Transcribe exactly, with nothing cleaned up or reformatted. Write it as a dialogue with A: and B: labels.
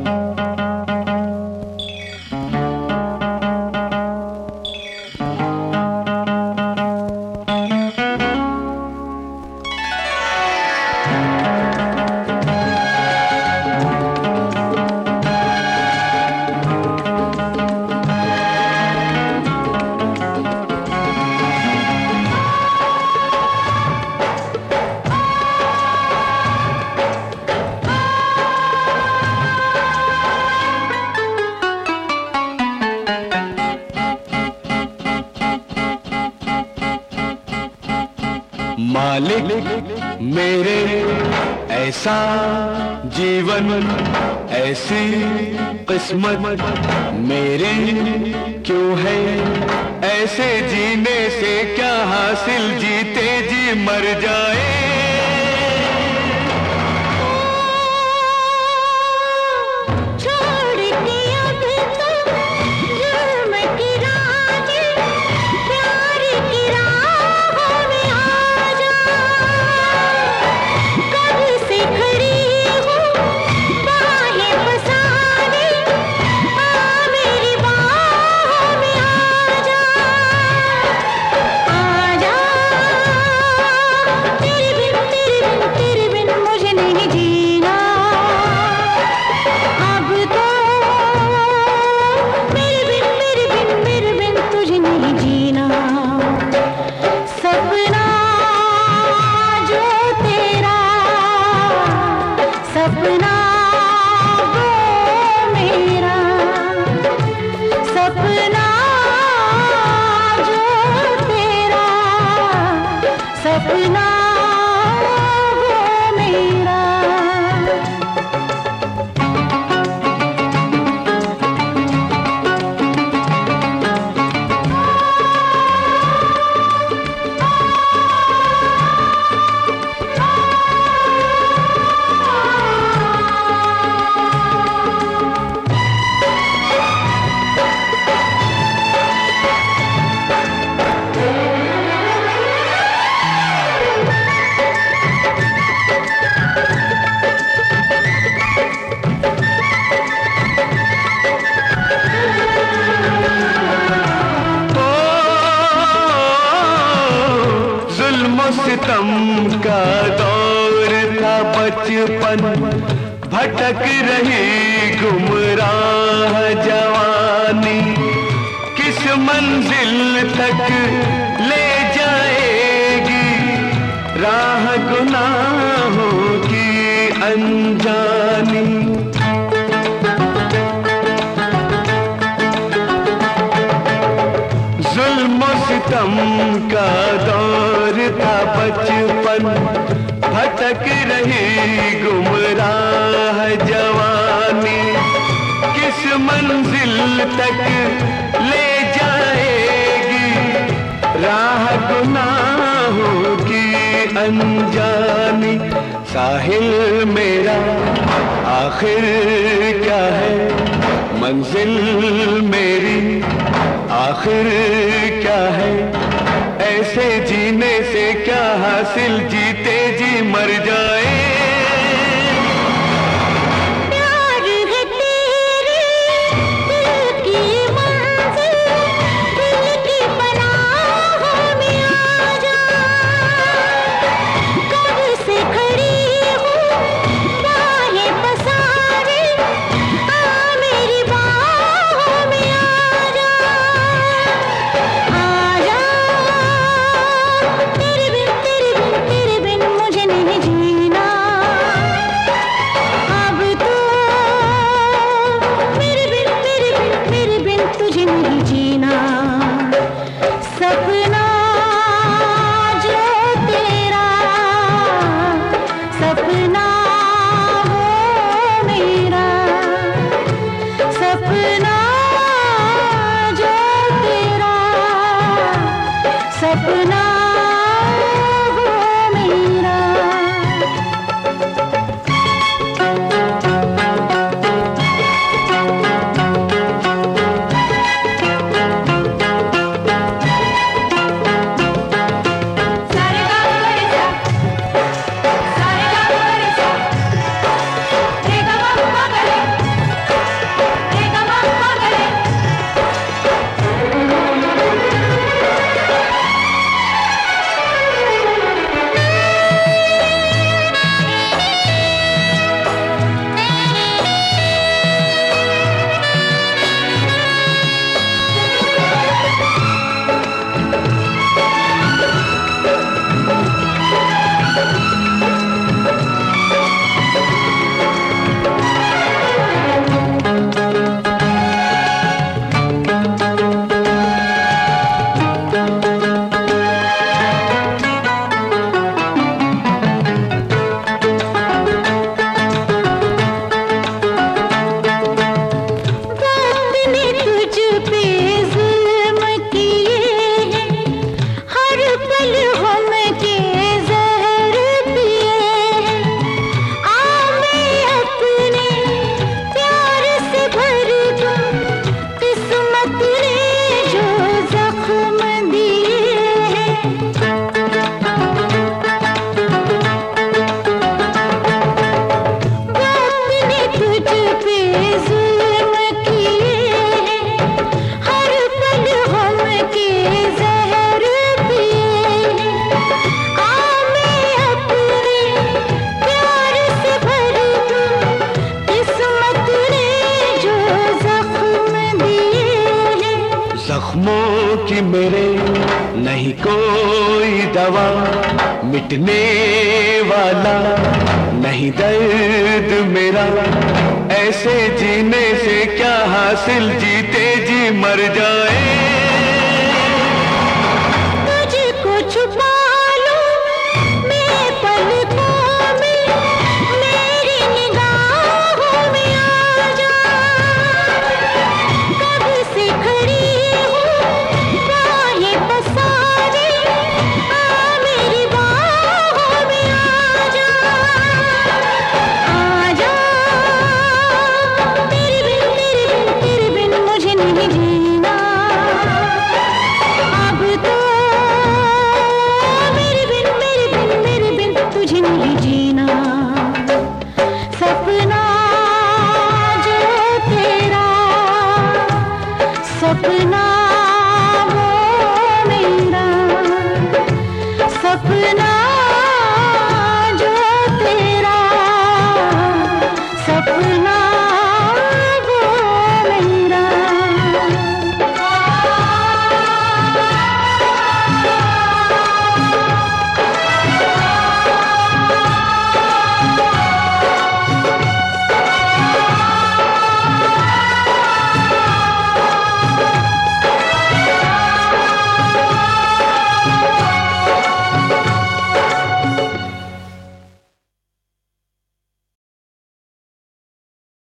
A: मालिक मेरे ऐसा जीवन ऐसी किस्मत मेरी क्यों है, ऐसे जीने से क्या हासिल, जीते जी मर जाए। सितम का दौर था बचपन, भटक रही गुमराह जवानी, किस मंजिल तक ले जाएगी राह गुनाहों की अनजानी। जुल्म सितम का दौर था बचपन, भटक रही गुमराह जवानी, किस मंजिल तक ले जाएगी राह गुनाहों की अनजानी। साहिल मेरा आखिर क्या है, मंजिल मेरी आखिर क्या है, ऐसे जीने से क्या हासिल, जीते जी मर जाए।
B: तेरे बिन मुझे नहीं जीना।
A: दवा मिटने वाला नहीं दर्द मेरा, ऐसे जीने से क्या हासिल, जीते जी मर जाए।